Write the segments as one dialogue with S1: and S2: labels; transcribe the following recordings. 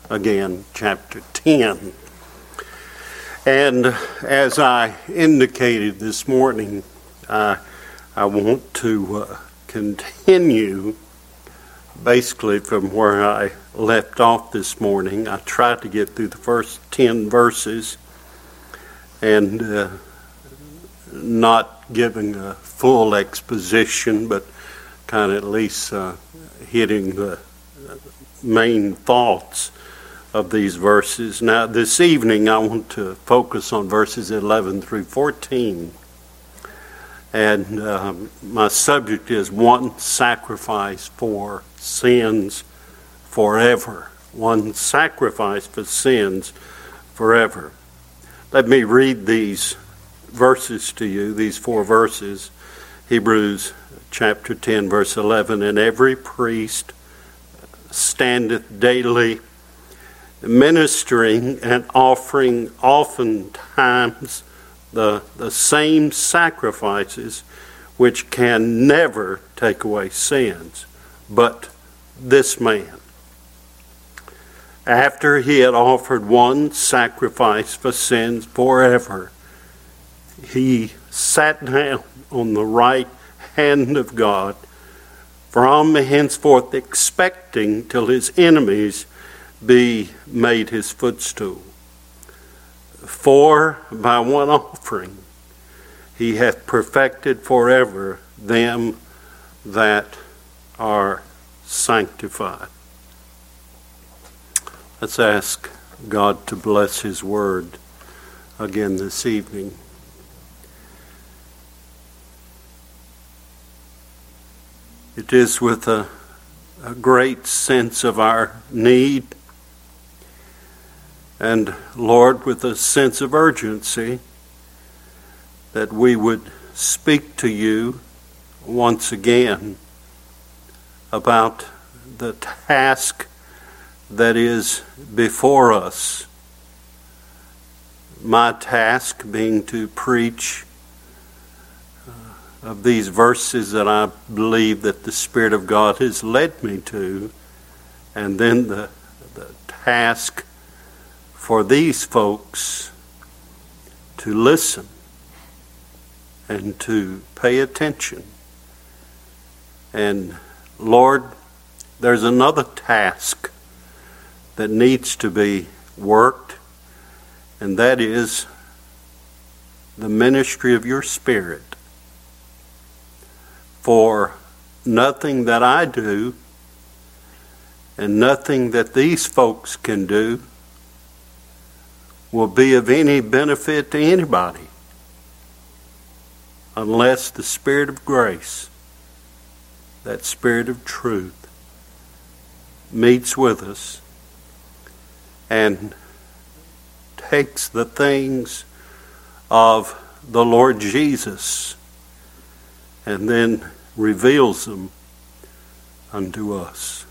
S1: again, chapter 10. And as I indicated this morning, I want to continue basically from where I left off this morning. I tried to get through the first 10 verses and not giving a full exposition, but kind of at least hitting the main thoughts of these verses. Now, this evening I want to focus on verses 11 through 14. And my subject is one sacrifice for sins forever. One sacrifice for sins forever. Let me read these verses to you, these 4 verses. Hebrews chapter 10, verse 11. And every priest standeth daily ministering and offering oftentimes the same sacrifices which can never take away sins. But this man, after he had offered one sacrifice for sins forever, he sat down on the right hand of God, from henceforth expecting till his enemies be made his footstool. For by one offering he hath perfected forever them that are sanctified. Let's ask God to bless his word again this evening. It is with a great sense of our need, and Lord, with a sense of urgency, that we would speak to you once again about the task that is before us. My task being to preach of these verses that I believe that the Spirit of God has led me to, and then the task for these folks to listen and to pay attention. And Lord, there's another task that needs to be worked, and that is the ministry of your Spirit. For nothing that I do and nothing that these folks can do will be of any benefit to anybody unless the Spirit of grace, that Spirit of truth, meets with us and takes the things of the Lord Jesus and then reveals them unto us.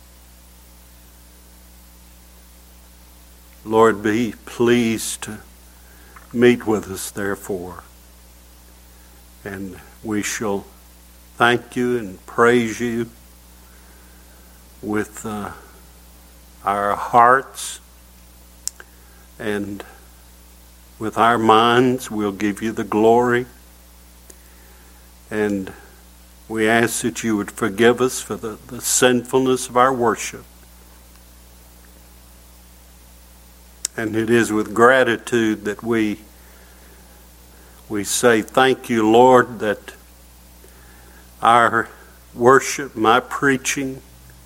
S1: Lord, be pleased to meet with us, therefore, and we shall thank you and praise you with our hearts, and with our minds we'll give you the glory. And we ask that you would forgive us for the sinfulness of our worship. And it is with gratitude that we say thank you, Lord, that our worship, my preaching,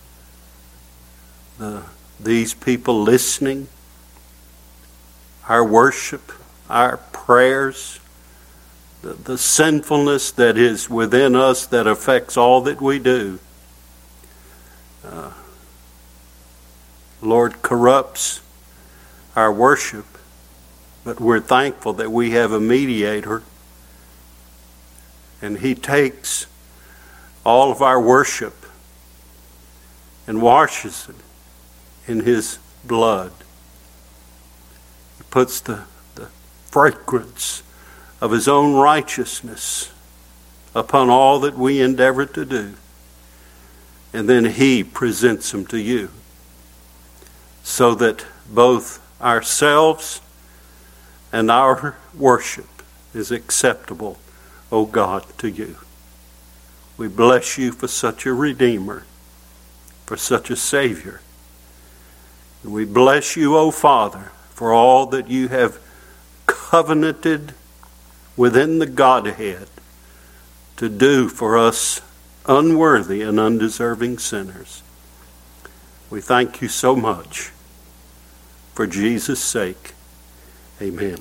S1: these people listening, our worship, our prayers, the sinfulness that is within us that affects all that we do, Lord, corrupts our worship, but we're thankful that we have a mediator, and he takes all of our worship and washes it in his blood. He puts the fragrance of his own righteousness upon all that we endeavor to do, and then he presents them to you. so that both ourselves and our worship is acceptable, O God, to you. We bless you for such a Redeemer, for such a Savior. And we bless you, O Father, for all that you have covenanted within the Godhead to do for us unworthy and undeserving sinners. We thank you so much. For Jesus' sake, amen.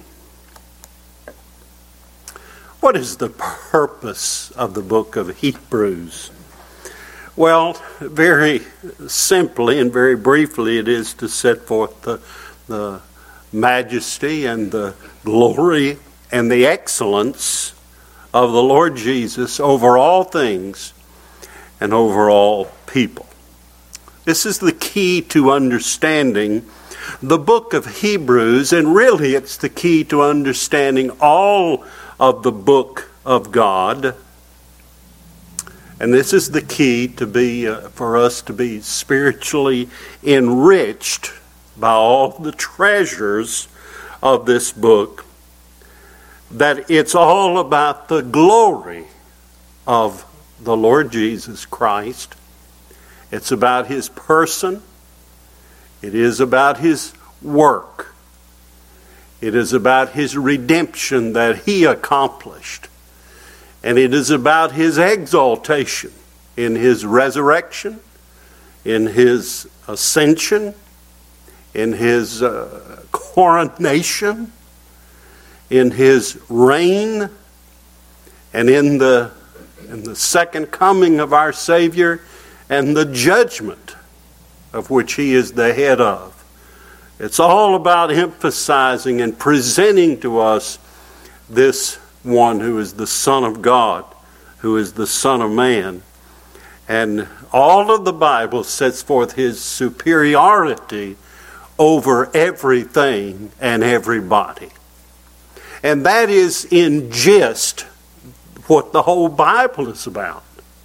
S1: What is the purpose of the book of Hebrews? Well, very simply and very briefly, it is to set forth the majesty and the glory and the excellence of the Lord Jesus over all things and over all people. This is the key to understanding the book of Hebrews, and really it's the key to understanding all of the book of God. And this is the key to be for us to be spiritually enriched by all the treasures of this book, that it's all about the glory of the Lord Jesus Christ. It's about his person. It is about his work. It is about his redemption that he accomplished. And it is about his exaltation in his resurrection, in his ascension, in his coronation, in his reign, and in the second coming of our Savior, and the judgment of which he is the head of. It's all about emphasizing and presenting to us this one who is the Son of God, who is the Son of Man. And all of the Bible sets forth his superiority over everything and everybody. And that is in gist what the whole Bible is about.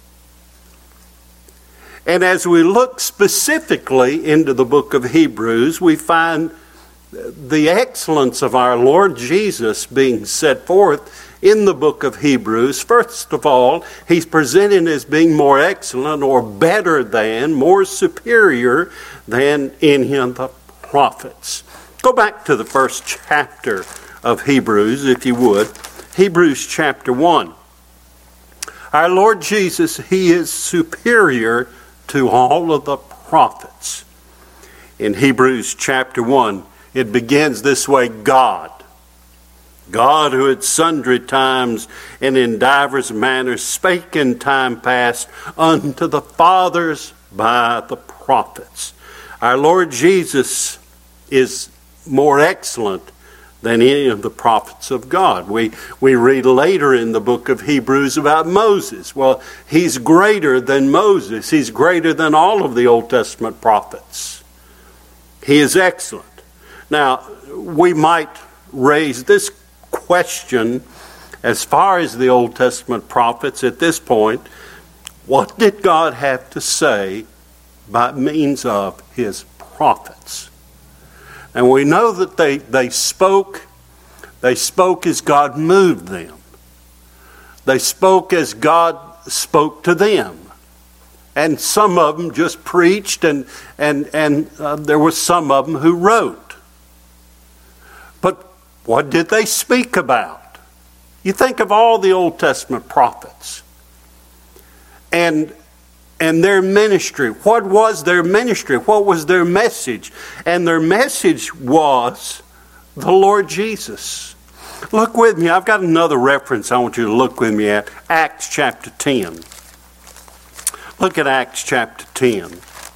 S1: And as we look specifically into the book of Hebrews, we find the excellence of our Lord Jesus being set forth in the book of Hebrews. First of all, he's presented as being more excellent or better than, more superior than any of the prophets. Go back to the first chapter of Hebrews, if you would. Hebrews chapter 1. Our Lord Jesus, he is superior to all of the prophets. In Hebrews chapter 1, it begins this way: God who at sundry times and in divers manners spake in time past unto the fathers by the prophets. Our Lord Jesus is more excellent than any of the prophets of God. We read later in the book of Hebrews about Moses. Well, he's greater than Moses. He's greater than all of the Old Testament prophets. He is excellent. Now, we might raise this question as far as the Old Testament prophets at this point: what did God have to say by means of his prophets? And we know that they spoke as God moved them. They spoke as God spoke to them. And some of them just preached, and there were some of them who wrote. But what did they speak about? You think of all the Old Testament prophets and their ministry. What was their ministry? What was their message? And their message was the Lord Jesus. Look with me. I've got another reference I want you to look with me at. Acts chapter 10. Look at Acts chapter 10.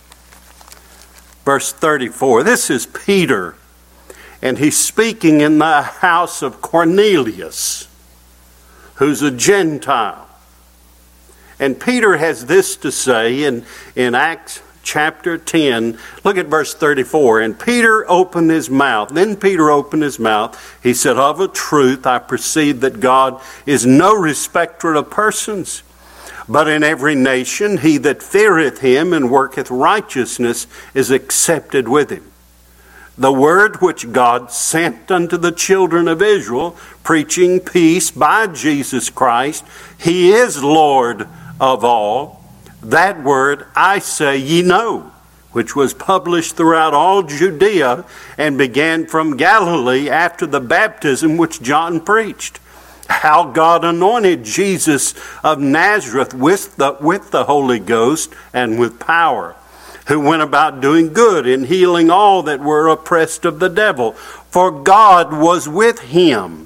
S1: Verse 34. This is Peter, and he's speaking in the house of Cornelius, who's a Gentile. And Peter has this to say in Acts chapter 10. Look at verse 34. And Peter opened his mouth. Then Peter opened his mouth. He said, "Of a truth I perceive that God is no respecter of persons, but in every nation he that feareth him and worketh righteousness is accepted with him." the word which God sent unto the children of Israel, preaching peace by Jesus Christ. He is Lord of all. That word I say ye know, which was published throughout all Judea and began from Galilee after the baptism which John preached, how God anointed Jesus of Nazareth with the Holy Ghost and with power, who went about doing good and healing all that were oppressed of the devil, for God was with him.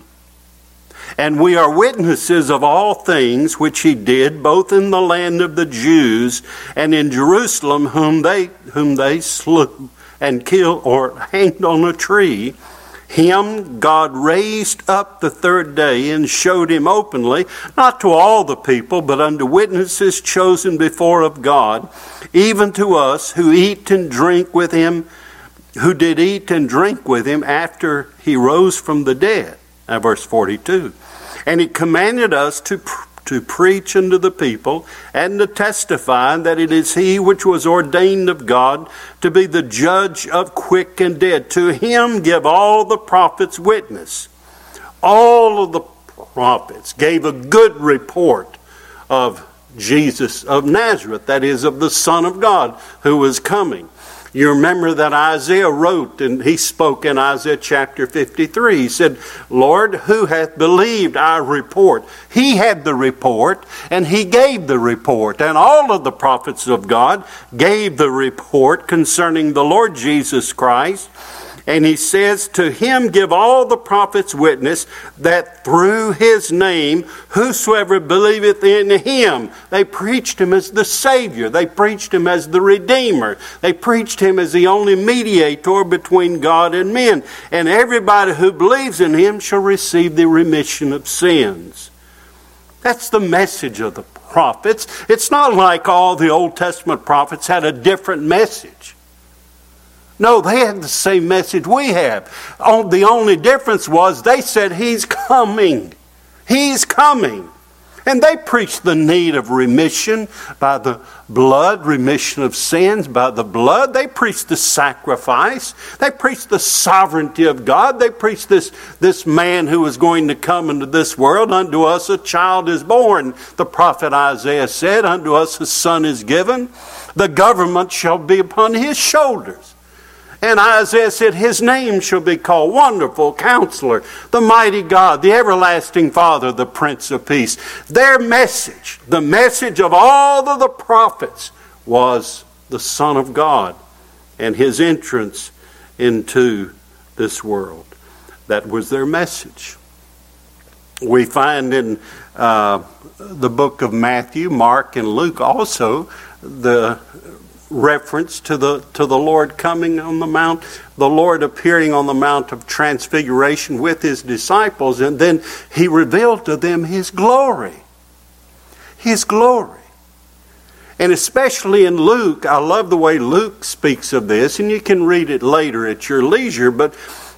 S1: And we are witnesses of all things which he did, both in the land of the Jews and in Jerusalem, whom they slew and killed or hanged on a tree. Him God raised up the third day and showed him openly, not to all the people, but unto witnesses chosen before of God, even to us who eat and drink with him, who did eat and drink with him after he rose from the dead. Now, verse 42. And he commanded us to preach unto the people and to testify that it is he which was ordained of God to be the judge of quick and dead. To him give all the prophets witness. All of the prophets gave a good report of Jesus of Nazareth, that is, of the Son of God who was coming. You remember that Isaiah wrote, and he spoke in Isaiah chapter 53. He said, Lord, who hath believed our report? He had the report, and he gave the report. And all of the prophets of God gave the report concerning the Lord Jesus Christ. And he says, to him give all the prophets witness that through his name, whosoever believeth in him. They preached him as the Savior. They preached him as the Redeemer. They preached him as the only mediator between God and men. And everybody who believes in him shall receive the remission of sins. That's the message of the prophets. It's not like all the Old Testament prophets had a different message. No, they had the same message we have. The only difference was they said, he's coming. He's coming. And they preached the need of remission by the blood, remission of sins by the blood. They preached the sacrifice. They preached the sovereignty of God. They preached this man who was going to come into this world. Unto us a child is born. The prophet Isaiah said, unto us a son is given. The government shall be upon his shoulders. And Isaiah said, his name shall be called Wonderful Counselor, the Mighty God, the Everlasting Father, the Prince of Peace. Their message, the message of all of the prophets, was the Son of God and his entrance into this world. That was their message. We find in the book of Matthew, Mark, and Luke also the reference to the Lord coming on the mount, the Lord appearing on the Mount of Transfiguration with his disciples, and then he revealed to them his glory. His glory. And especially in Luke, I love the way Luke speaks of this, and you can read it later at your leisure, but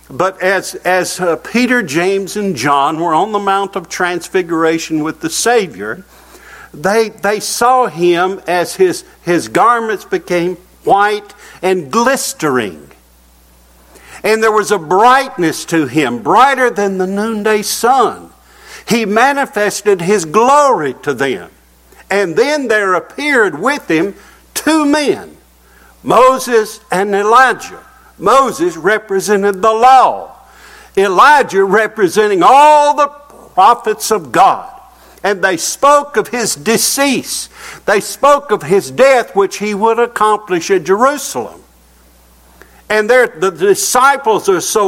S1: as Peter, James, and John were on the Mount of Transfiguration with the Savior, They saw him as his garments became white and glistering. And there was a brightness to him, brighter than the noonday sun. He manifested his glory to them. And then there appeared with him two men, Moses and Elijah. Moses represented the law. Elijah representing all the prophets of God. And they spoke of his decease. They spoke of his death, which he would accomplish at Jerusalem. And the disciples are so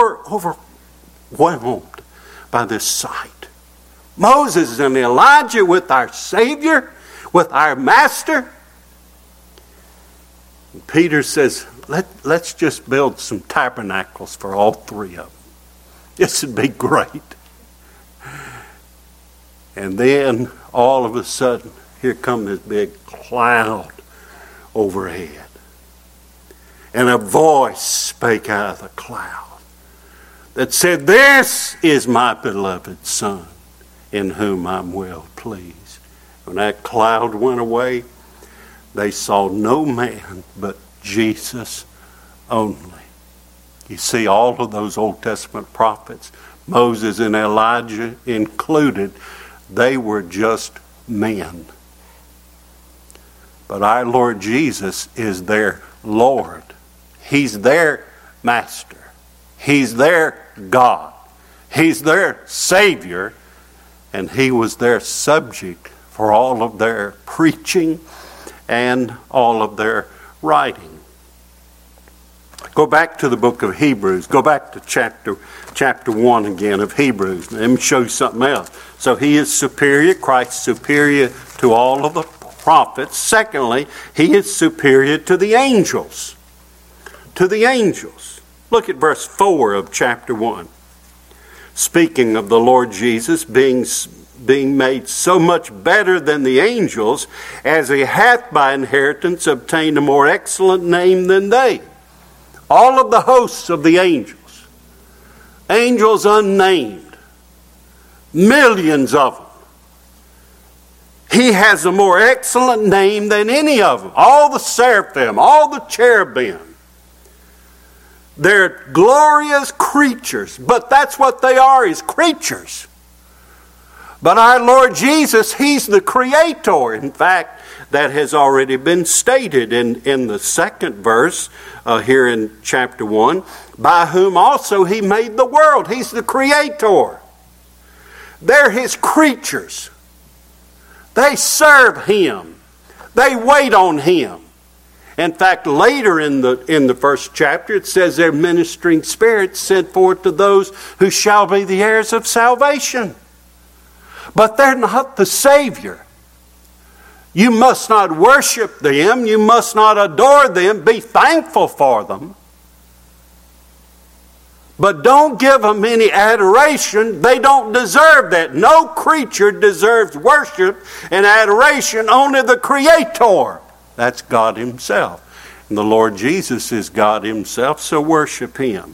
S1: overwhelmed by this sight. Moses and Elijah with our Savior, with our Master. And Peter says, let's just build some tabernacles for all three of them. This would be great. And then, all of a sudden, here comes this big cloud overhead. And a voice spake out of the cloud that said, this is my beloved Son, in whom I'm well pleased. When that cloud went away, they saw no man but Jesus only. You see, all of those Old Testament prophets, Moses and Elijah included, they were just men. But our Lord Jesus is their Lord. He's their Master. He's their God. He's their Savior. And He was their subject for all of their preaching and all of their writing. Go back to the book of Hebrews. Go back to chapter 1 again of Hebrews. Let me show you something else. So He is superior. Christ's superior to all of the prophets. Secondly, He is superior to the angels. To the angels. Look at verse 4 of chapter 1. Speaking of the Lord Jesus being made so much better than the angels, as He hath by inheritance obtained a more excellent name than they. All of the hosts of the angels, angels unnamed, millions of them. He has a more excellent name than any of them. All the seraphim, all the cherubim. They're glorious creatures, but that's what they are, is creatures. But our Lord Jesus, He's the Creator. In fact, that has already been stated in the second verse here in chapter 1, by whom also He made the world. He's the Creator. They're His creatures. They serve Him. They wait on Him. In fact, later in the first chapter, it says they're ministering spirits sent forth to those who shall be the heirs of salvation. But they're not the Savior. You must not worship them. You must not adore them. Be thankful for them. But don't give them any adoration. They don't deserve that. No creature deserves worship and adoration. Only the Creator. That's God Himself. And the Lord Jesus is God Himself, so worship Him.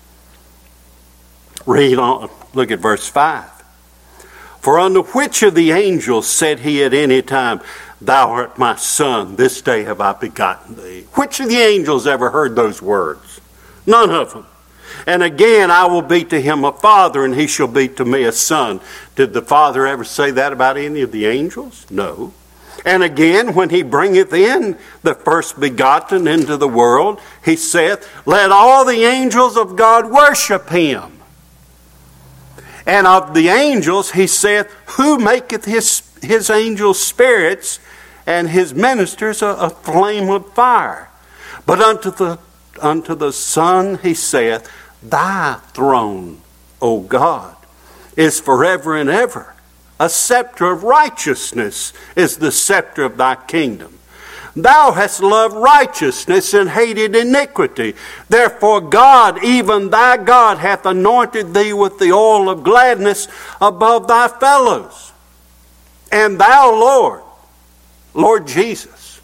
S1: Read on. Look at verse 5. For unto which of the angels said He at any time, Thou art my Son, this day have I begotten thee? Which of the angels ever heard those words? None of them. And again, I will be to him a father, and he shall be to me a son. Did the Father ever say that about any of the angels? No. And again, when He bringeth in the first begotten into the world, He saith, Let all the angels of God worship Him. And of the angels, He saith, Who maketh his angels spirits, and His ministers a flame of fire? But unto the Son He saith, Thy throne, O God, is forever and ever. A scepter of righteousness is the scepter of Thy kingdom. Thou hast loved righteousness and hated iniquity. Therefore God, even Thy God, hath anointed Thee with the oil of gladness above Thy fellows. And Thou, Lord Jesus,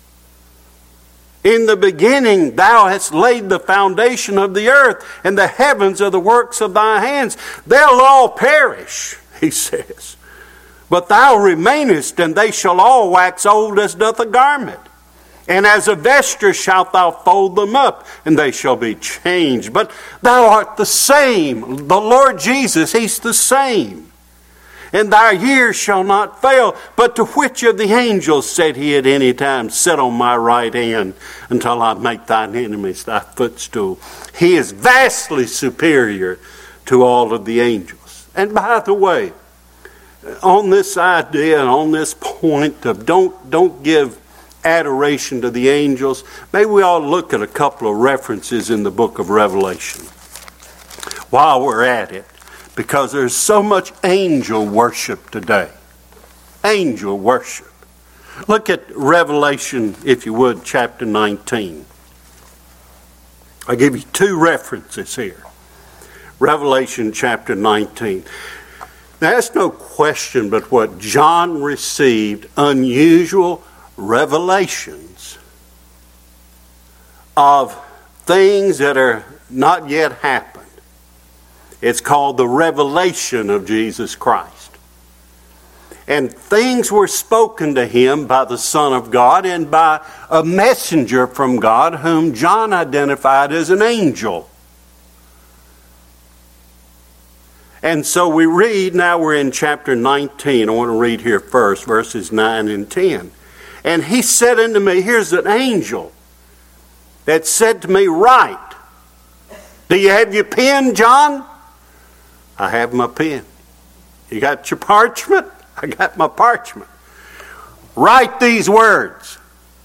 S1: in the beginning Thou hast laid the foundation of the earth, and the heavens are the works of Thy hands. They'll all perish, He says. But Thou remainest, and they shall all wax old as doth a garment. And as a vesture shalt Thou fold them up, and they shall be changed. But Thou art the same. The Lord Jesus, He's the same. And Thy years shall not fail. But to which of the angels said He at any time, Sit on my right hand until I make Thine enemies Thy footstool? He is vastly superior to all of the angels. And by the way, on this idea and on this point of don't give adoration to the angels, maybe we ought to look at a couple of references in the book of Revelation while we're at it, because there's so much angel worship today. Angel worship. Look at Revelation, if you would, chapter 19. I'll give you two references here. Revelation chapter 19. Now, there's no question but what John received unusual revelations of things that are not yet happened. It's called the revelation of Jesus Christ. And things were spoken to him by the Son of God and by a messenger from God whom John identified as an angel. And so we read, now we're in chapter 19. I want to read here first, verses 9 and 10. And he said unto me, here's an angel that said to me, write. Do you have your pen, John? I have my pen. You got your parchment? I got my parchment. Write these words.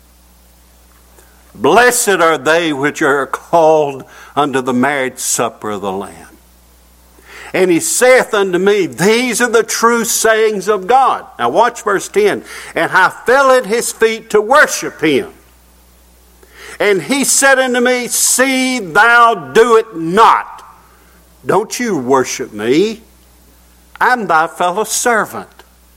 S1: Blessed are they which are called unto the marriage supper of the Lamb. And he saith unto me, these are the true sayings of God. Now watch verse 10. And I fell at his feet to worship him. And he said unto me, see thou do it not. Don't you worship me. I'm thy fellow servant,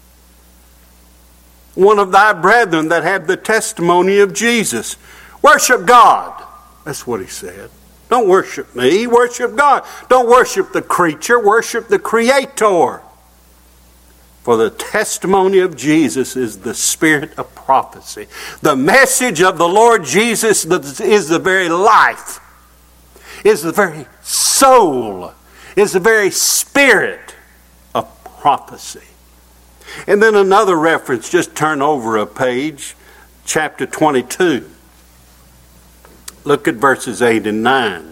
S1: one of thy brethren that have the testimony of Jesus. Worship God. That's what he said. Don't worship me, worship God. Don't worship the creature, worship the Creator. For the testimony of Jesus is the spirit of prophecy. The message of the Lord Jesus is the very life, is the very soul, is the very spirit of prophecy. And then another reference, just turn over a page, chapter 22. Look at verses 8 and 9.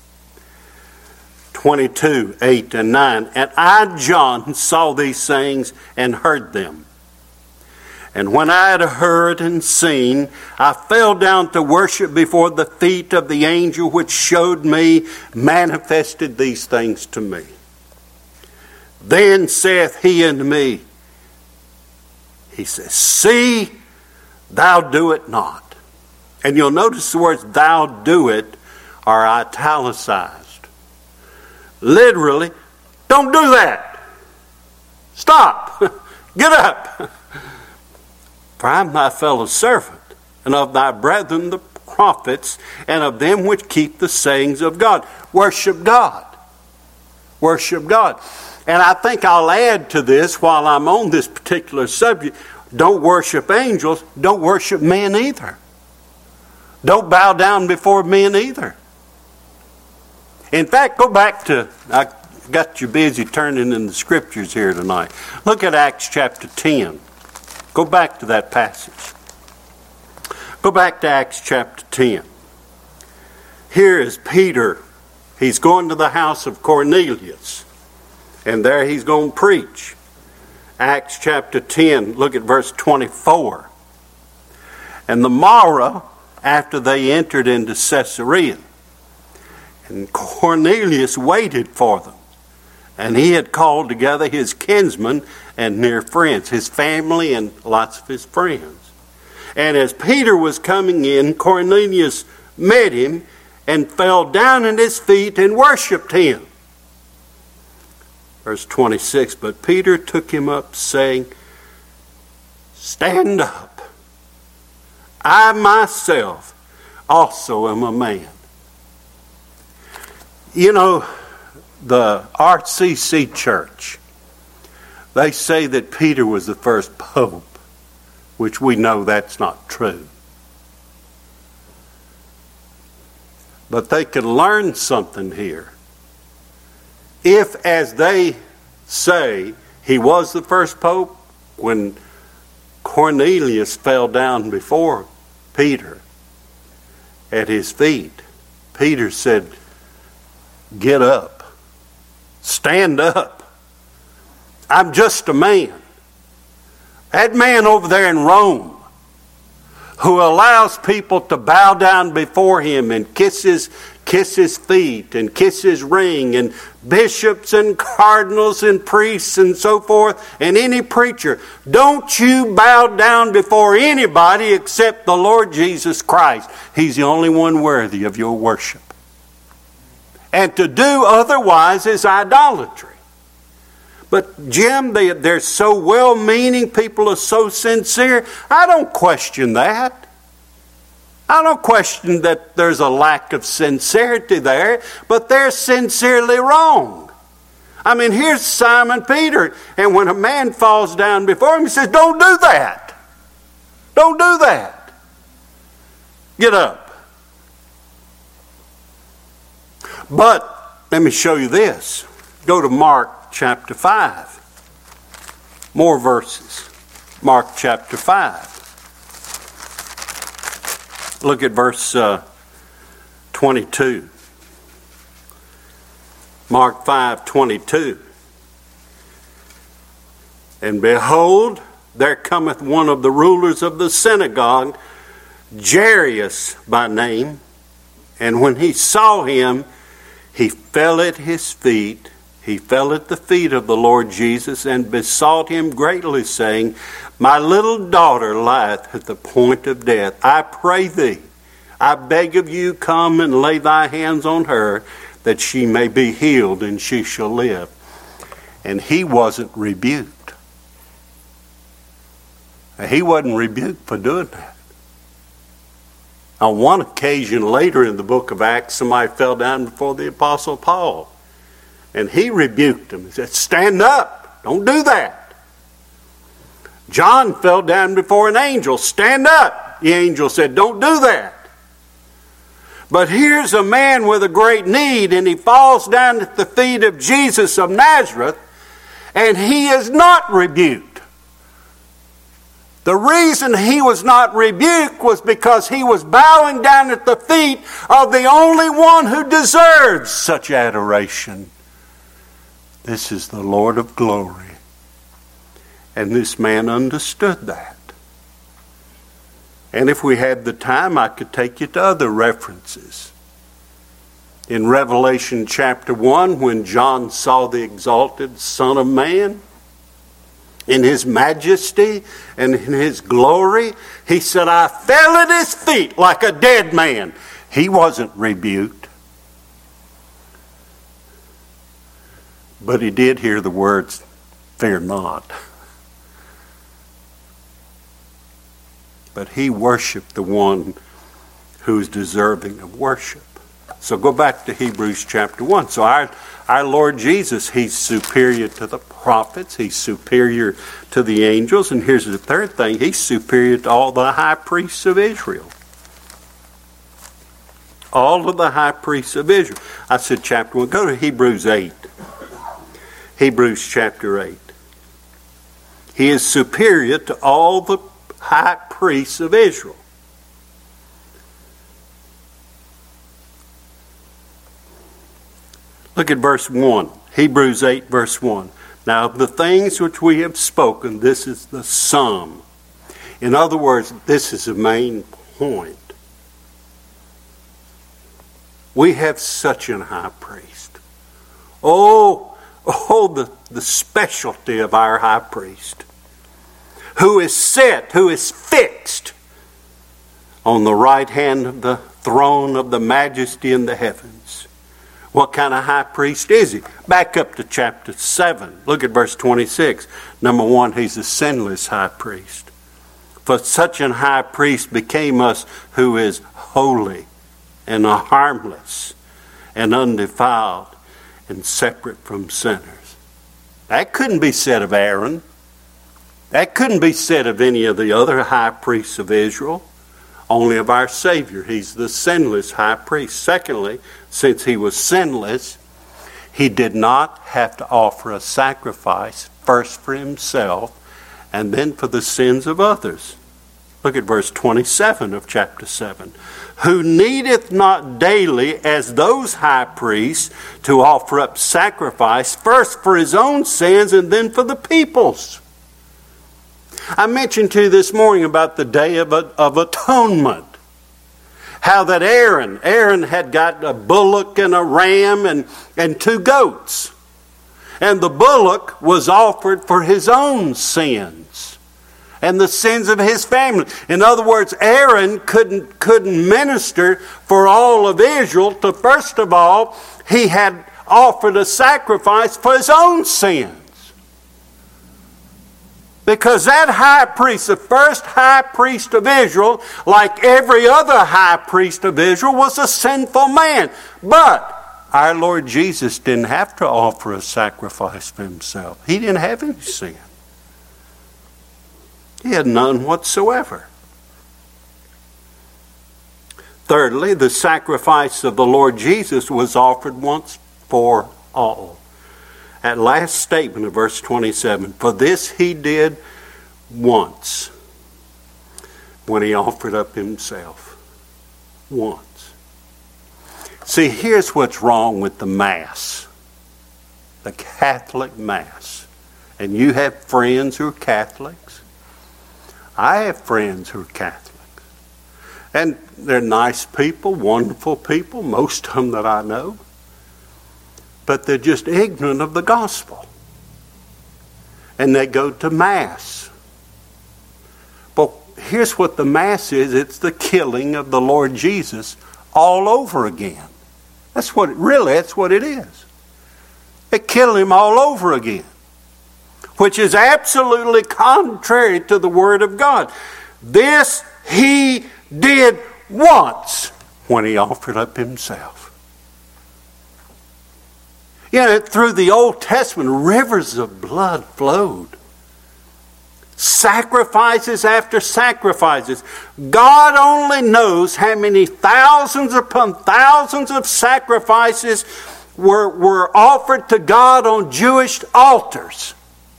S1: 22, 8 and 9. And I, John, saw these things and heard them. And when I had heard and seen, I fell down to worship before the feet of the angel which showed me, manifested these things to me. Then saith he unto me, he says, see, thou do it not. And you'll notice the words thou do it are italicized. Literally, don't do that. Stop. Get up. For I am thy fellow servant, and of thy brethren the prophets, and of them which keep the sayings of God. Worship God. Worship God. And I think I'll add to this while I'm on this particular subject. Don't worship angels. Don't worship men either. Don't bow down before men either. In fact, go back to, I got you busy turning in the scriptures here tonight. Look at Acts chapter 10. Go back to that passage. Go back to Acts chapter 10. Here is Peter. He's going to the house of Cornelius. And there he's going to preach. Acts chapter 10, look at verse 24. And the morrow, after they entered into Caesarea, and Cornelius waited for them. And he had called together his kinsmen and near friends, his family and lots of his friends. And as Peter was coming in, Cornelius met him and fell down at his feet and worshipped him. Verse 26, but Peter took him up, saying, stand up. I myself also am a man. You know, the RCC Church, they say that Peter was the first pope, which we know that's not true. But they could learn something here. If, as they say, he was the first pope, when Cornelius fell down before Peter at his feet, Peter said, get up. Stand up. I'm just a man. That man over there in Rome who allows people to bow down before him and kiss his feet and kiss his ring, and bishops and cardinals and priests and so forth, and any preacher. Don't you bow down before anybody except the Lord Jesus Christ. He's the only one worthy of your worship. And to do otherwise is idolatry. But Jim, they're so well-meaning, people are so sincere. I don't question that. I don't question that there's a lack of sincerity there, but they're sincerely wrong. I mean, here's Simon Peter, and when a man falls down before him, he says, don't do that. Don't do that. Get up. But let me show you this. Go to Mark chapter 5. More verses. Mark chapter 5. Look at verse 22. Mark 5:22. And behold, there cometh one of the rulers of the synagogue, Jairus by name. And when he saw him, he fell at his feet. He fell at the feet of the Lord Jesus and besought him greatly, saying, My little daughter lieth at the point of death. I pray thee, I beg of you, come and lay thy hands on her, that she may be healed and she shall live. And he wasn't rebuked. He wasn't rebuked for doing that. On one occasion later in the book of Acts, somebody fell down before the Apostle Paul. And he rebuked him. He said, stand up. Don't do that. John fell down before an angel. Stand up. The angel said, don't do that. But here's a man with a great need, and he falls down at the feet of Jesus of Nazareth, and he is not rebuked. The reason he was not rebuked was because he was bowing down at the feet of the only one who deserves such adoration. This is the Lord of glory. And this man understood that. And if we had the time, I could take you to other references. In Revelation chapter 1, when John saw the exalted Son of Man, in his majesty and in his glory, he said, I fell at his feet like a dead man. He wasn't rebuked. But he did hear the words, fear not. But he worshiped the one who's deserving of worship. So go back to Hebrews chapter 1. So our Lord Jesus, he's superior to the prophets. He's superior to the angels. And here's the third thing. He's superior to all the high priests of Israel. All of the high priests of Israel. I said chapter 1. Go to Hebrews 8. Hebrews chapter 8. He is superior to all the high priests of Israel. Look at verse 1. Hebrews 8 verse 1. Now of the things which we have spoken, this is the sum. In other words, this is the main point. We have such an high priest. The specialty of our high priest, who is set, who is fixed on the right hand of the throne of the majesty in the heavens. What kind of high priest is he? Back up to chapter 7. Look at verse 26. Number 1, he's a sinless high priest. For such an high priest became us, who is holy and harmless and undefiled and separate from sinners. That couldn't be said of Aaron. That couldn't be said of any of the other high priests of Israel. Only of our Savior. He's the sinless high priest. Secondly, since he was sinless, he did not have to offer a sacrifice, first for himself and then for the sins of others. Look at verse 27 of chapter 7. Who needeth not daily, as those high priests, to offer up sacrifice, first for his own sins and then for the people's. I mentioned to you this morning about the Day of Atonement. How that Aaron had got a bullock and a ram and 2 goats. And the bullock was offered for his own sins and the sins of his family. In other words, Aaron couldn't minister for all of Israel. To first of all, he had offered a sacrifice for his own sins. Because that high priest, the first high priest of Israel, like every other high priest of Israel, was a sinful man. But our Lord Jesus didn't have to offer a sacrifice for himself. He didn't have any sin. He had none whatsoever. Thirdly, the sacrifice of the Lord Jesus was offered once for all. That last statement of verse 27, for this he did once when he offered up himself. Once. See, here's what's wrong with the Mass, the Catholic Mass. And you have friends who are Catholics. I have friends who are Catholics. And they're nice people, wonderful people, most of them that I know. But they're just ignorant of the gospel. And they go to Mass. But here's what the Mass is. It's the killing of the Lord Jesus all over again. That's what it is. They kill him all over again. Which is absolutely contrary to the Word of God. This he did once when he offered up himself. Through the Old Testament, rivers of blood flowed. Sacrifices after sacrifices. God only knows how many thousands upon thousands of sacrifices were offered to God on Jewish altars.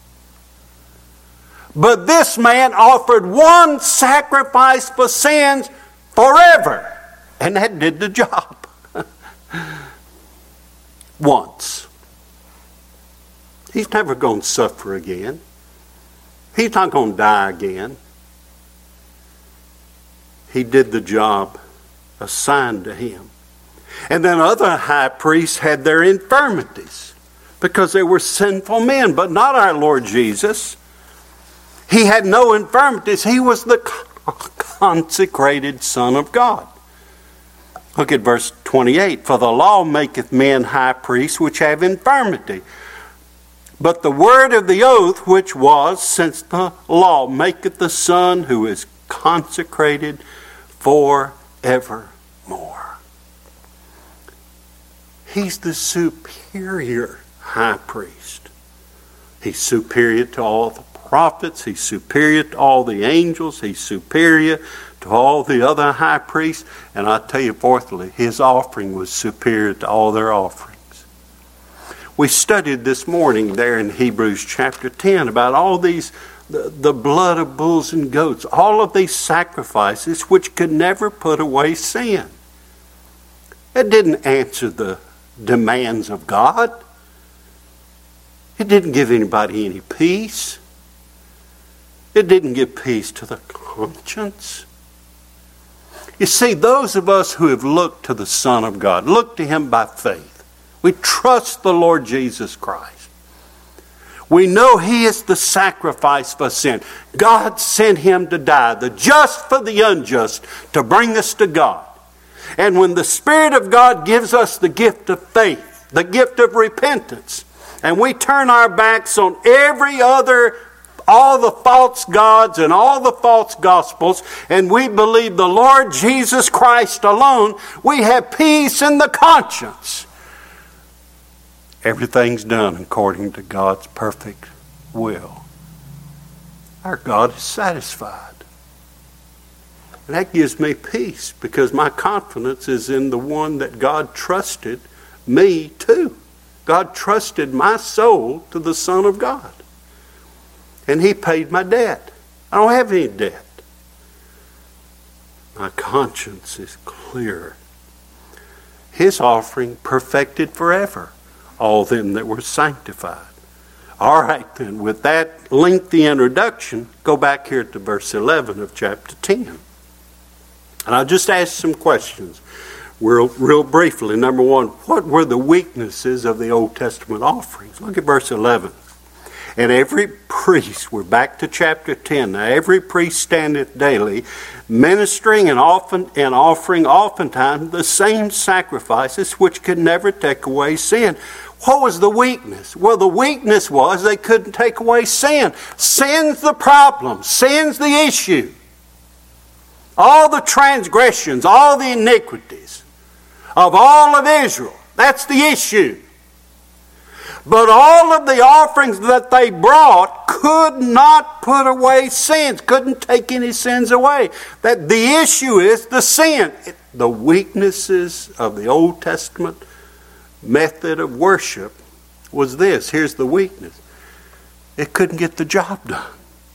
S1: But this man offered one sacrifice for sins forever. And that did the job. Once. He's never going to suffer again. He's not going to die again. He did the job assigned to him. And then other high priests had their infirmities because they were sinful men, but not our Lord Jesus. He had no infirmities. He was the consecrated Son of God. Look at verse 28. For the law maketh men high priests which have infirmity. But the word of the oath which was since the law maketh the Son who is consecrated forevermore. He's the superior high priest. He's superior to all the prophets. He's superior to all the angels. He's superior to all the other high priests. And I tell you, fourthly, his offering was superior to all their offerings. We studied this morning there in Hebrews chapter 10 about all these, the blood of bulls and goats, all of these sacrifices which could never put away sin. It didn't answer the demands of God. It didn't give anybody any peace. It didn't give peace to the conscience. You see, those of us who have looked to the Son of God, look to him by faith. We trust the Lord Jesus Christ. We know he is the sacrifice for sin. God sent him to die, the just for the unjust, to bring us to God. And when the Spirit of God gives us the gift of faith, the gift of repentance, and we turn our backs on all the false gods and all the false gospels, and we believe the Lord Jesus Christ alone, we have peace in the conscience. Everything's done according to God's perfect will. Our God is satisfied. And that gives me peace because my confidence is in the one that God trusted me to. God trusted my soul to the Son of God. And he paid my debt. I don't have any debt. My conscience is clear. His offering perfected forever all them that were sanctified. All right then, with that lengthy introduction, go back here to verse 11 of chapter 10. And I'll just ask some questions real briefly. Number one, what were the weaknesses of the Old Testament offerings? Look at verse 11. And every priest, we're back to chapter 10 now, every priest standeth daily, ministering and offering oftentimes the same sacrifices which could never take away sin. What was the weakness? Well, the weakness was they couldn't take away sin. Sin's the problem. Sin's the issue. All the transgressions, all the iniquities of all of Israel, that's the issue. But all of the offerings that they brought could not put away sins, couldn't take any sins away. That the issue is the sin. The weaknesses of the Old Testament method of worship was this. Here's the weakness. It couldn't get the job done.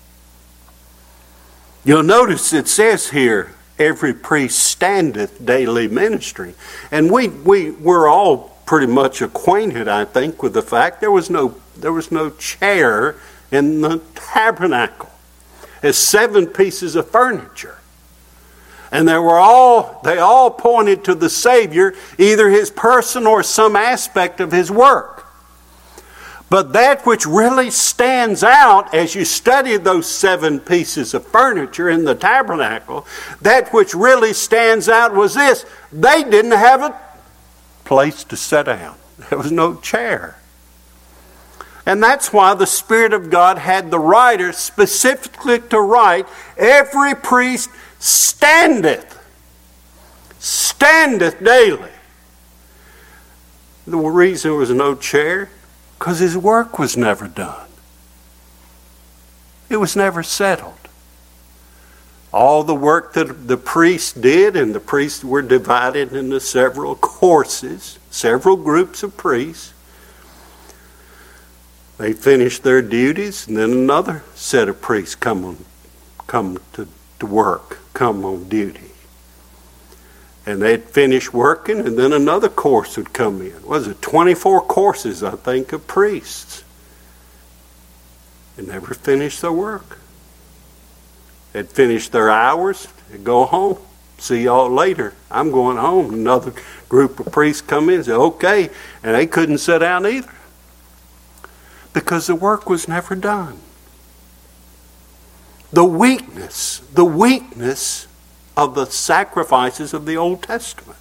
S1: You'll notice it says here, every priest standeth daily ministry. And we're all pretty much acquainted, I think, with the fact there was no chair in the tabernacle. It's 7 pieces of furniture. And they all pointed to the Savior, either his person or some aspect of his work. But that which really stands out as you study those 7 pieces of furniture in the tabernacle, that which really stands out was this. They didn't have a place to sit down. There was no chair. And that's why the Spirit of God had the writer specifically to write, every priest standeth daily. The reason there was no chair, because his work was never done. It was never settled. All the work that the priests did, and the priests were divided into several courses, several groups of priests. They finished their duties, and then another set of priests come to work, come on duty. And they'd finish working, and then another course would come in. Was it 24 courses, I think, of priests? They never finished their work. They'd finish their hours, they'd go home. See y'all later. I'm going home. Another group of priests come in and say, okay. And they couldn't sit down either, because the work was never done. The weakness of the sacrifices of the Old Testament.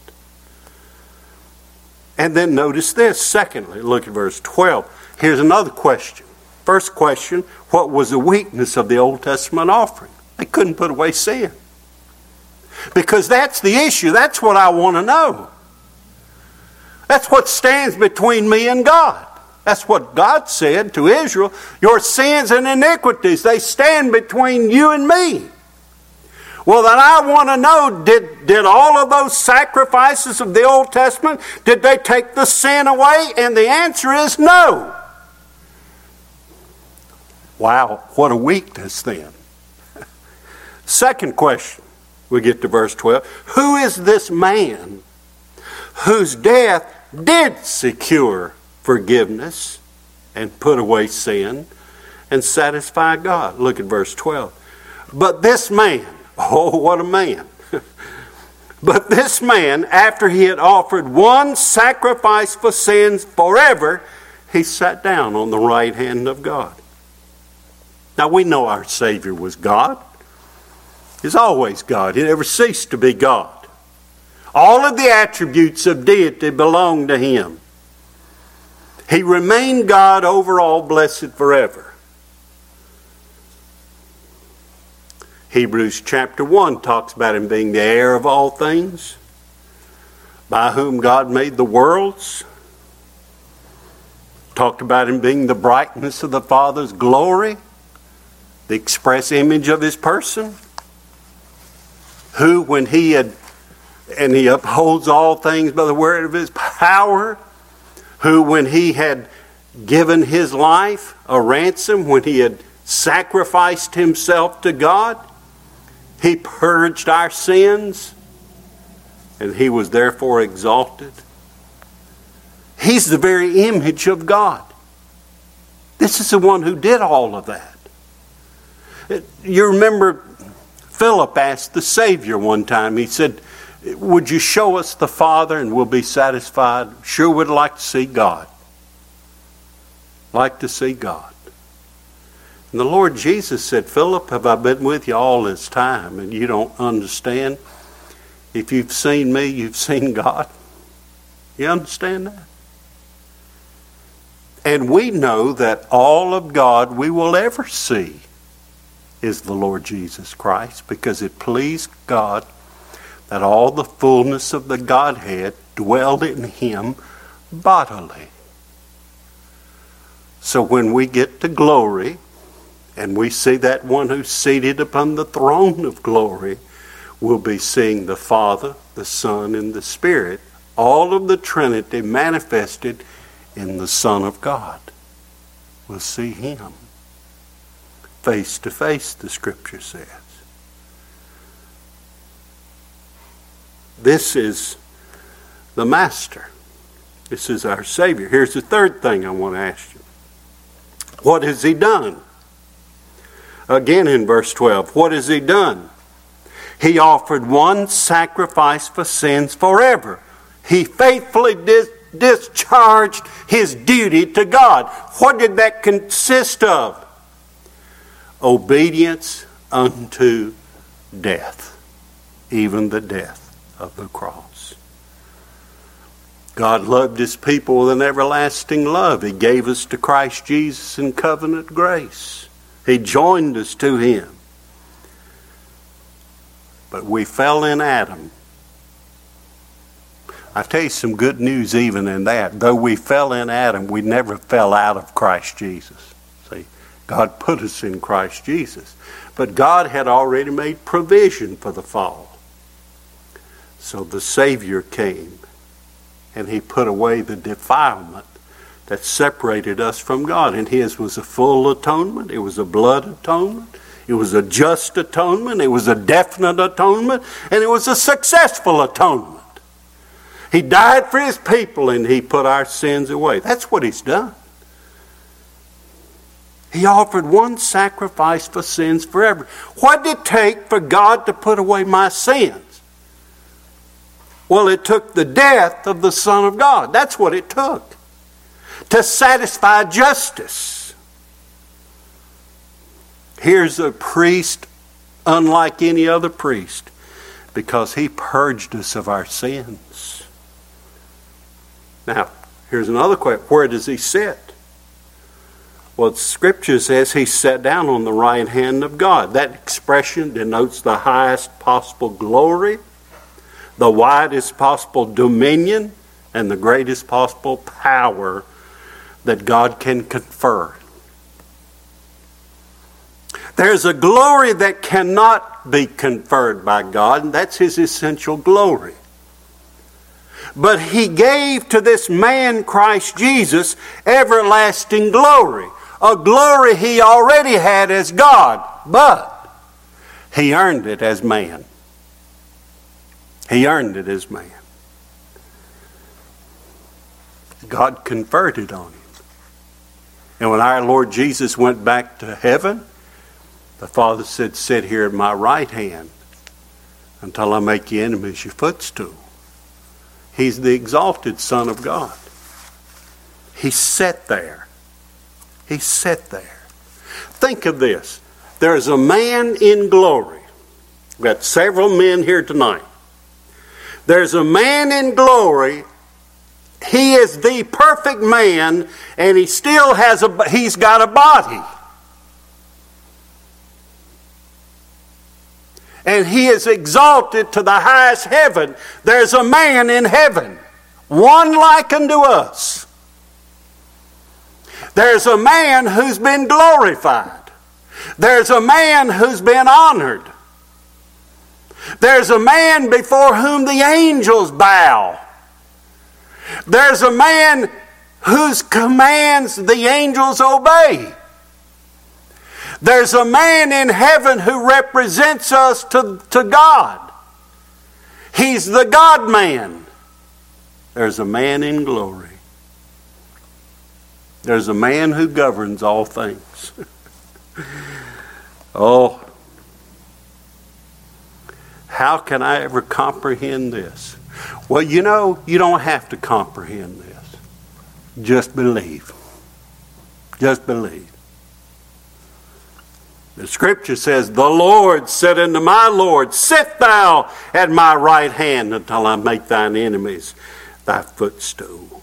S1: And then notice this. Secondly, look at verse 12. Here's another question. First question, what was the weakness of the Old Testament offering? They couldn't put away sin. Because that's the issue. That's what I want to know. That's what stands between me and God. That's what God said to Israel. Your sins and iniquities, they stand between you and me. Well, then I want to know, did all of those sacrifices of the Old Testament, did they take the sin away? And the answer is no. Wow, what a weakness then. Second question, we get to verse 12. Who is this man whose death did secure forgiveness and put away sin and satisfy God? Look at verse 12. But this man, oh, what a man. But this man, after he had offered one sacrifice for sins forever, he sat down on the right hand of God. Now we know our Savior was God. He's always God. He never ceased to be God. All of the attributes of deity belong to him. He remained God over all, blessed forever. Hebrews chapter 1 talks about him being the heir of all things, by whom God made the worlds. Talked about him being the brightness of the Father's glory, the express image of his person, who when he upholds all things by the word of his power, who when he had given his life a ransom, when he had sacrificed himself to God, he purged our sins, and he was therefore exalted. He's the very image of God. This is the one who did all of that. You remember Philip asked the Savior one time, he said, would you show us the Father and we'll be satisfied? Sure would like to see God. Like to see God. And the Lord Jesus said, Philip, have I been with you all this time and you don't understand? If you've seen me, you've seen God. You understand that? And we know that all of God we will ever see is the Lord Jesus Christ, because it pleased God that all the fullness of the Godhead dwelled in him bodily. So when we get to glory, and we see that one who's seated upon the throne of glory, we'll be seeing the Father, the Son, and the Spirit, all of the Trinity manifested in the Son of God. We'll see him face to face, the Scripture says. This is the Master. This is our Savior. Here's the third thing I want to ask you. What has he done? Again in verse 12, what has he done? He offered one sacrifice for sins forever. He faithfully discharged his duty to God. What did that consist of? Obedience unto death, even the death of the cross. God loved his people with an everlasting love. He gave us to Christ Jesus in covenant grace. He joined us to him. But we fell in Adam. I tell you some good news even in that. Though we fell in Adam, we never fell out of Christ Jesus. See, God put us in Christ Jesus. But God had already made provision for the fall. So the Savior came, and he put away the defilement that separated us from God. And his was a full atonement. It was a blood atonement. It was a just atonement. It was a definite atonement. And it was a successful atonement. He died for his people and he put our sins away. That's what he's done. He offered one sacrifice for sins forever. What did it take for God to put away my sins? Well, it took the death of the Son of God. That's what it took. To satisfy justice. Here's a priest unlike any other priest because he purged us of our sins. Now, here's another question. Where does he sit? Well, the Scripture says he sat down on the right hand of God. That expression denotes the highest possible glory, the widest possible dominion, and the greatest possible power that God can confer. There's a glory that cannot be conferred by God, and that's his essential glory. But he gave to this man, Christ Jesus, everlasting glory. A glory he already had as God, but he earned it as man. He earned it as man. God conferred it on him. And when our Lord Jesus went back to heaven, the Father said, sit here at my right hand until I make your enemies your footstool. He's the exalted Son of God. He sat there. He sat there. Think of this. There's a man in glory. We've got several men here tonight. There's a man in glory. He is the perfect man, and he still he's got a body. And he is exalted to the highest heaven. There's a man in heaven, one like unto us. There's a man who's been glorified. There's a man who's been honored. There's a man before whom the angels bow. There's a man whose commands the angels obey. There's a man in heaven who represents us to God. He's the God-man. There's a man in glory. There's a man who governs all things. Oh, how can I ever comprehend this? Well, you know, you don't have to comprehend this. Just believe. Just believe. The Scripture says, the Lord said unto my Lord, sit thou at my right hand until I make thine enemies thy footstool.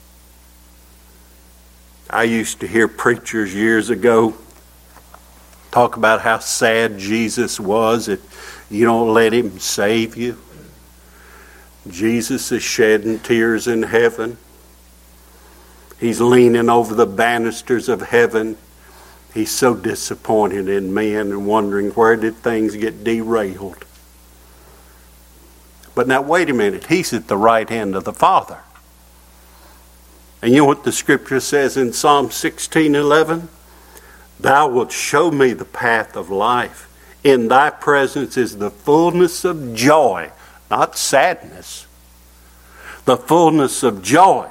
S1: I used to hear preachers years ago talk about how sad Jesus was if you don't let him save you. Jesus is shedding tears in heaven. He's leaning over the banisters of heaven. He's so disappointed in men and wondering where did things get derailed. But now wait a minute. He's at the right hand of the Father. And you know what the scripture says in Psalm 16:11? Thou wilt show me the path of life. In thy presence is the fullness of joy, not sadness. The fullness of joy.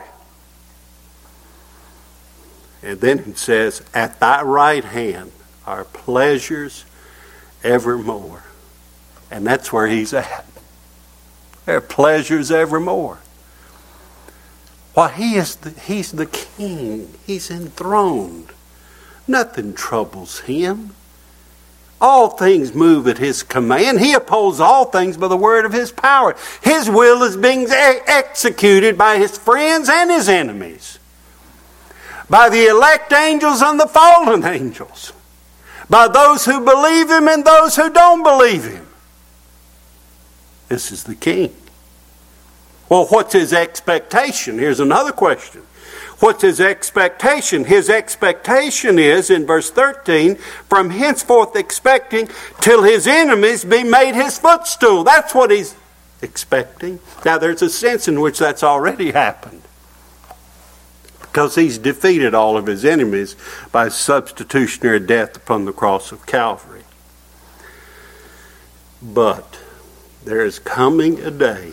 S1: And then it says, at thy right hand are pleasures evermore. And that's where he's at. There are pleasures evermore. Why, he's the king. He's enthroned. Nothing troubles him. All things move at his command. He upholds all things by the word of his power. His will is being executed by his friends and his enemies. By the elect angels and the fallen angels. By those who believe him and those who don't believe him. This is the king. Well, what's his expectation? Here's another question. What's his expectation? His expectation is, in verse 13, from henceforth expecting till his enemies be made his footstool. That's what he's expecting. Now, there's a sense in which that's already happened. Because he's defeated all of his enemies by substitutionary death upon the cross of Calvary. But there is coming a day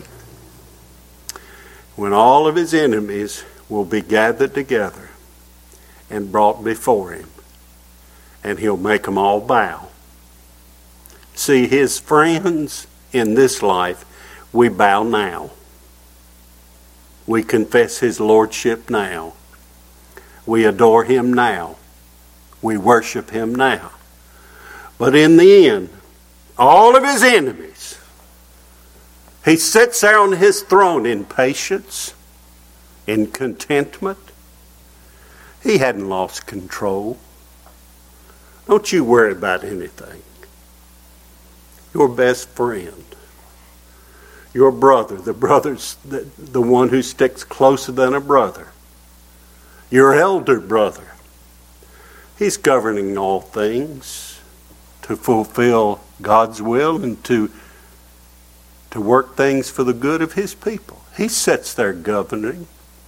S1: when all of his enemies will be gathered together and brought before him. And he'll make them all bow. See, his friends in this life, we bow now. We confess his lordship now. We adore him now. We worship him now. But in the end, all of his enemies, he sits there on his throne in patience, in contentment. He hadn't lost control. Don't you worry about anything. Your best friend, your brother, the one who sticks closer than a brother, your elder brother, he's governing all things to fulfill God's will and to work things for the good of his people. He sits there governing.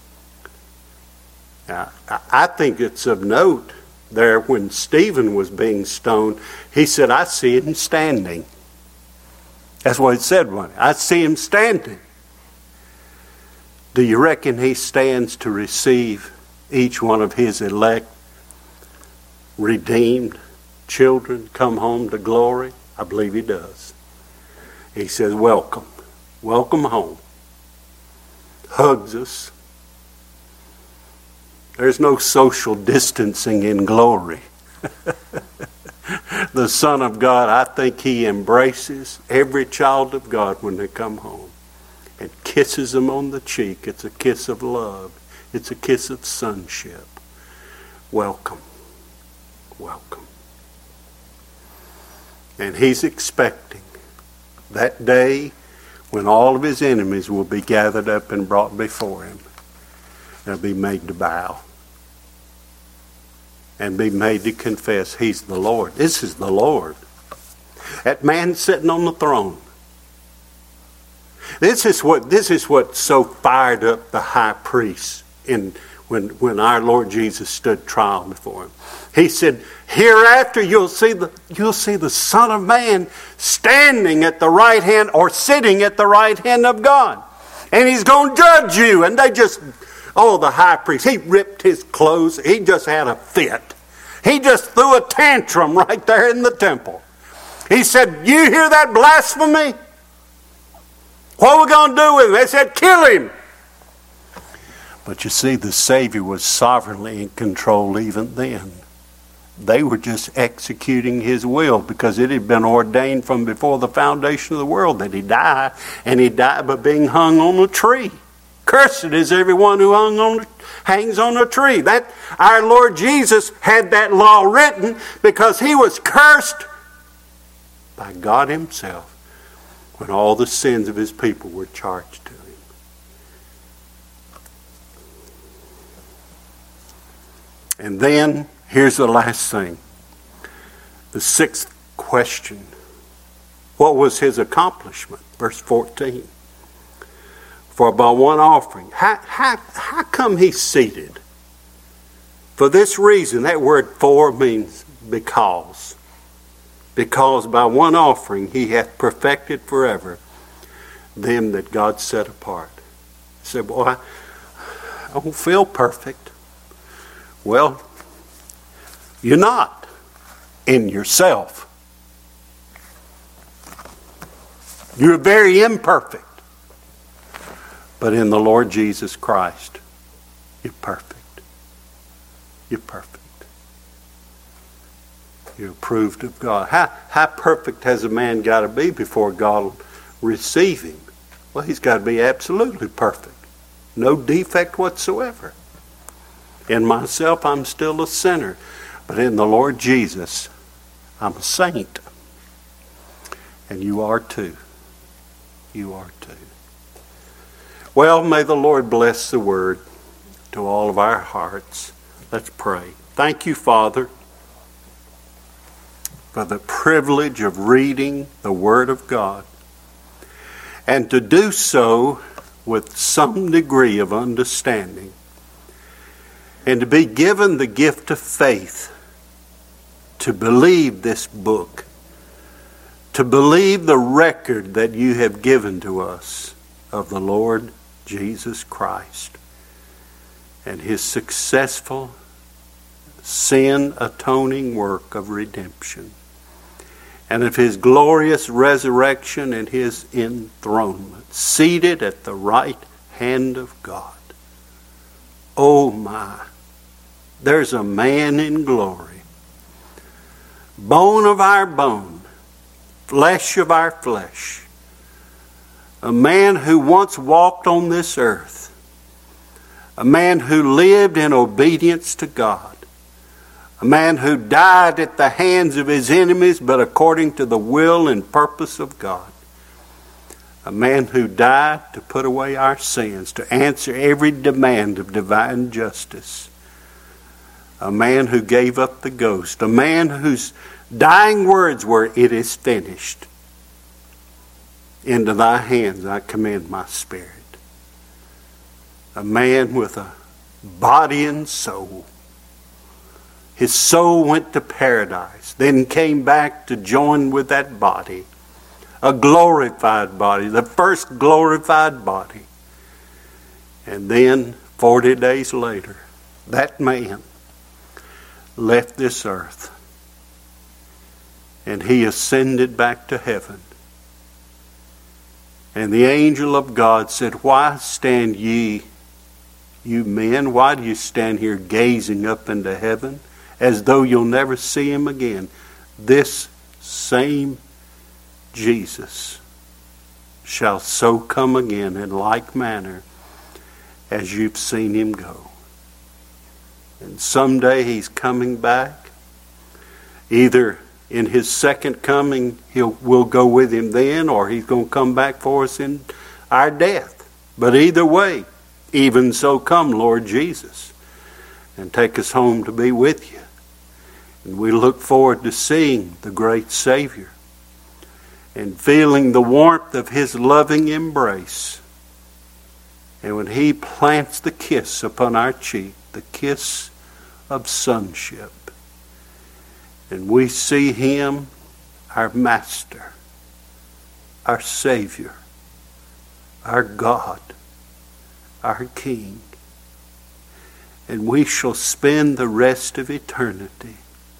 S1: Now, I think it's of note there when Stephen was being stoned, he said, I see him standing. That's what he said one day. I see him standing. Do you reckon he stands to receive each one of his elect, redeemed children come home to glory? I believe he does. He says, welcome. Welcome home. Hugs us. There's no social distancing in glory. The Son of God, I think he embraces every child of God when they come home and kisses them on the cheek. It's a kiss of love. It's a kiss of sonship. Welcome. Welcome. And he's expecting that day when all of his enemies will be gathered up and brought before him. They'll be made to bow and be made to confess he's the Lord. This is the Lord. That man sitting on the throne. This is what so fired up the high priest when our Lord Jesus stood trial before him. He said, hereafter you'll see the Son of Man standing at the right hand or sitting at the right hand of God. And he's going to judge you. And they just, the high priest, he ripped his clothes. He just had a fit. He just threw a tantrum right there in the temple. He said, you hear that blasphemy? What are we going to do with him? They said, kill him. But you see, the Savior was sovereignly in control even then. They were just executing his will because it had been ordained from before the foundation of the world that he die, and he died by being hung on a tree. Cursed is everyone who hangs on a tree. That our Lord Jesus had that law written because he was cursed by God himself when all the sins of his people were charged to him. And then, here's the last thing. The sixth question. What was his accomplishment? Verse 14. For by one offering. How come he's seated? For this reason, that word for means because. Because by one offering he hath perfected forever them that God set apart. I said, well, I don't feel perfect. Well, you're not in yourself. You're very imperfect. But in the Lord Jesus Christ, you're perfect. You're perfect. You're approved of God. How perfect has a man got to be before God will receive him? Well, he's got to be absolutely perfect. No defect whatsoever. In myself, I'm still a sinner. But in the Lord Jesus, I'm a saint. And you are too. You are too. Well, may the Lord bless the word to all of our hearts. Let's pray. Thank you, Father, for the privilege of reading the Word of God, and to do so with some degree of understanding, and to be given the gift of faith to believe this book, to believe the record that you have given to us of the Lord Jesus Christ and his successful sin-atoning work of redemption, and of his glorious resurrection and his enthronement, seated at the right hand of God. Oh my, there's a man in glory, bone of our bone, flesh of our flesh, a man who once walked on this earth, a man who lived in obedience to God, a man who died at the hands of his enemies, but according to the will and purpose of God. A man who died to put away our sins, to answer every demand of divine justice. A man who gave up the ghost. A man whose dying words were, "It is finished. Into thy hands I commend my spirit." A man with a body and soul. His soul went to paradise, then came back to join with that body. A glorified body, the first glorified body. And then, 40 days later, that man left this earth. And he ascended back to heaven. And the angel of God said, "Why stand ye, you men, why do you stand here gazing up into heaven, as though you'll never see him again? This same Jesus shall so come again in like manner as you've seen him go." And someday he's coming back. Either in his second coming we'll go with him then, or he's going to come back for us in our death. But either way, even so come, Lord Jesus, and take us home to be with you. And we look forward to seeing the great Savior and feeling the warmth of his loving embrace. And when he plants the kiss upon our cheek, the kiss of sonship, and we see him, our Master, our Savior, our God, our King, and we shall spend the rest of eternity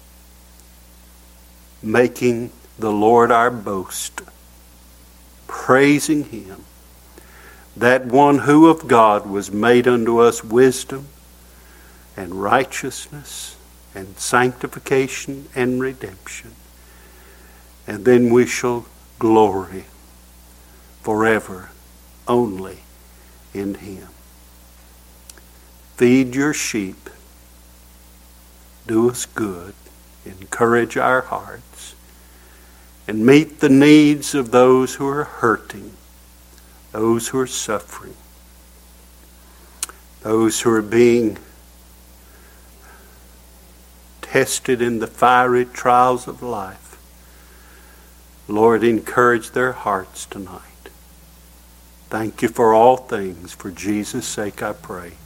S1: making the Lord our boast, praising him, that one who of God was made unto us wisdom and righteousness and sanctification and redemption. And then we shall glory forever only in him. Feed your sheep, do us good, encourage our hearts, and meet the needs of those who are hurting, those who are suffering, those who are being tested in the fiery trials of life. Lord, encourage their hearts tonight. Thank you for all things. For Jesus' sake I pray.